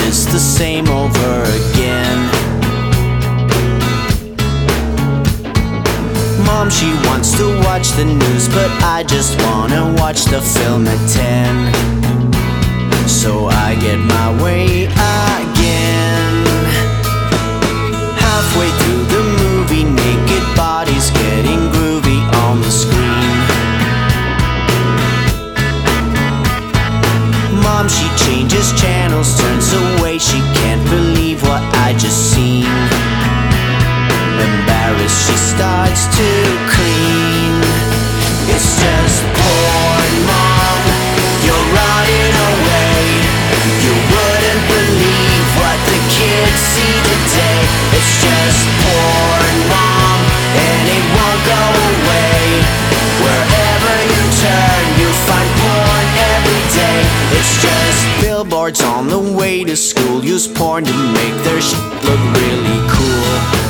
is the same over again. Mom, she wants to watch the news, but I just wanna watch the film at 10. So I get my way again. Halfway through the movie, naked bodies getting groovy on the screen. Mom, she changes channels, turns away, she can't believe what I just seen. Embarrassed, she starts to clean. It's just porn, Mom, you're running away. You wouldn't believe what the kids see today. It's just porn, Mom, and it won't go away. Wherever you turn, you find porn every day. It's just billboards on the way to school use porn to make their shit look really cool.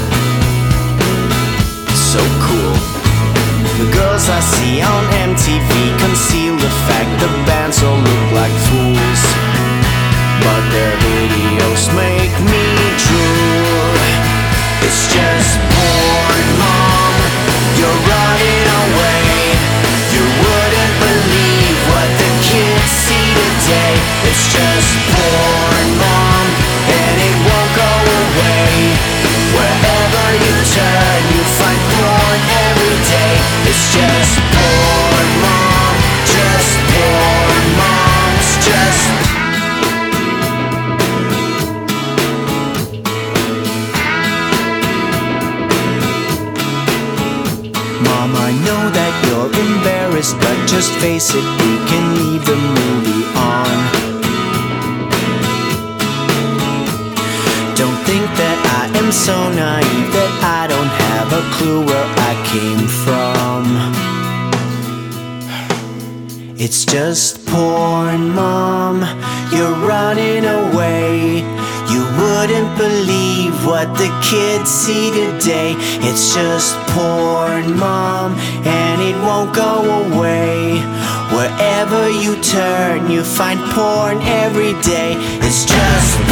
So cool. The girls I see on MTV conceal the fact the bands all look like fools, but their videos make me drool. It's just porn, Mom, you're running away. You wouldn't believe what the kids see today. It's just porn, Mom, and it won't go away. Wherever you turn, you find porn every day. It's just porn, Mom, just porn, Mom, it's just. Mom, I know that you're embarrassed, but just face it, we can leave the movie on. Don't think that I am so naive that I don't have a clue where I came from. It's just porn, Mom, you're running away. You wouldn't believe what the kids see today. It's just porn, Mom, and it won't go away. Wherever you turn, you find porn every day. It's just